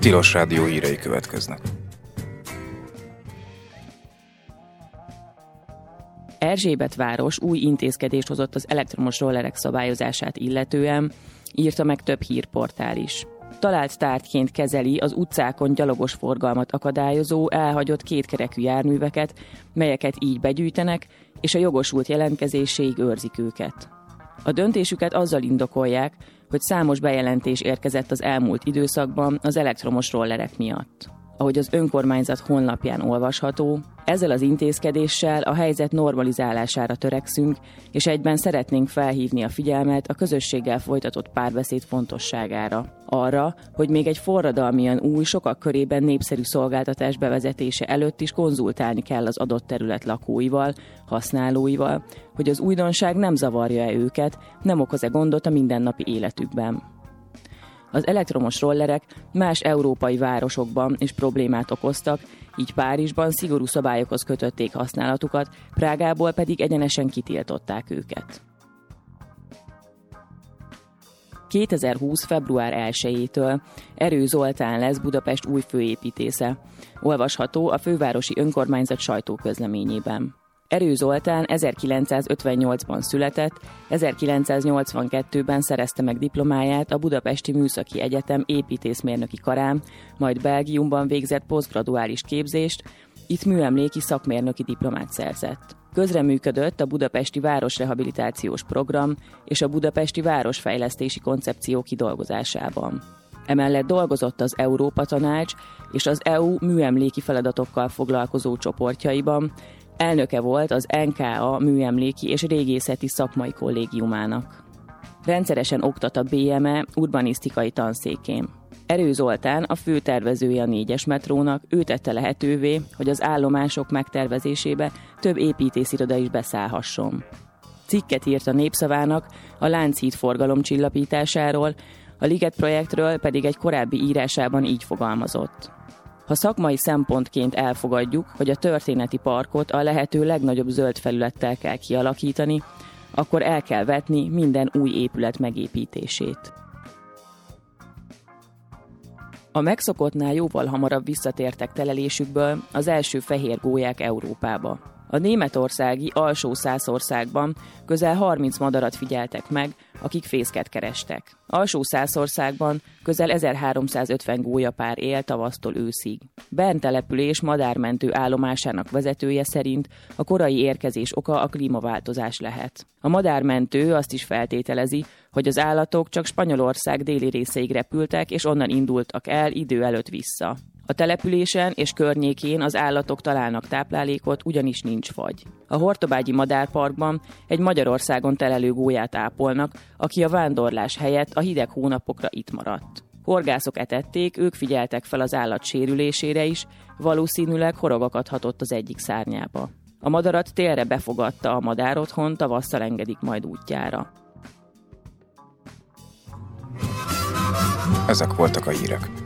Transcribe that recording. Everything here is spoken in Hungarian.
Tilos Rádió hírei következnek. Erzsébetváros új intézkedést hozott az elektromos rollerek szabályozását illetően, írta meg több hírportál is. Talált tárgyként kezeli az utcákon gyalogos forgalmat akadályozó, elhagyott kétkerekű járműveket, melyeket így begyűjtenek, és a jogosult jelentkezéséig őrzik őket. A döntésüket azzal indokolják, hogy számos bejelentés érkezett az elmúlt időszakban az elektromos rollerek miatt. Ahogy az önkormányzat honlapján olvasható, ezzel az intézkedéssel a helyzet normalizálására törekszünk, és egyben szeretnénk felhívni a figyelmet a közösséggel folytatott párbeszéd fontosságára. Arra, hogy még egy forradalmian új, sokak körében népszerű szolgáltatás bevezetése előtt is konzultálni kell az adott terület lakóival, használóival, hogy az újdonság nem zavarja-e őket, nem okoz-e gondot a mindennapi életükben. Az elektromos rollerek más európai városokban is problémát okoztak, így Párizsban szigorú szabályokhoz kötötték használatukat, Prágából pedig egyenesen kitiltották őket. 2020. február 1-től Erő Zoltán lesz Budapest új főépítésze. Olvasható a fővárosi önkormányzat sajtóközleményében. Erő Zoltán 1958-ban született, 1982-ben szerezte meg diplomáját a Budapesti Műszaki Egyetem építészmérnöki karán, majd Belgiumban végzett posztgraduális képzést, itt műemléki szakmérnöki diplomát szerzett. Közreműködött a Budapesti Városrehabilitációs Program és a Budapesti Városfejlesztési Koncepció kidolgozásában. Emellett dolgozott az Európa Tanács és az EU műemléki feladatokkal foglalkozó csoportjaiban, elnöke volt az NKA műemléki és régészeti szakmai kollégiumának. Rendszeresen oktat a BME urbanisztikai tanszékén. Erő Zoltán a főtervezője a 4-es metrónak, ő tette lehetővé, hogy az állomások megtervezésébe több építésziroda is beszállhasson. Cikket írt a Népszavának a Lánchíd forgalom csillapításáról, a Liget projektről pedig egy korábbi írásában így fogalmazott. Ha szakmai szempontként elfogadjuk, hogy a történeti parkot a lehető legnagyobb zöld felülettel kell kialakítani, akkor el kell vetni minden új épület megépítését. A megszokottnál jóval hamarabb visszatértek telelésükből az első fehér gólyák Európába. A németországi Alsó-Szászországban közel 30 madarat figyeltek meg, akik fészket kerestek. Alsó-Szászországban közel 1350 gólyapár él tavasztól őszig. Bern település madármentő állomásának vezetője szerint a korai érkezés oka a klímaváltozás lehet. A madármentő azt is feltételezi, hogy az állatok csak Spanyolország déli részeig repültek, és onnan indultak el idő előtt vissza. A településen és környékén az állatok találnak táplálékot, ugyanis nincs fagy. A Hortobágyi Madárparkban egy Magyarországon telelő gólyát ápolnak, aki a vándorlás helyett a hideg hónapokra itt maradt. Horgászok etették, ők figyeltek fel az állat sérülésére is, valószínűleg horogakat hatott az egyik szárnyába. A madarat télre befogadta a madárotthon, tavasszal engedik majd útjára. Ezek voltak a hírek.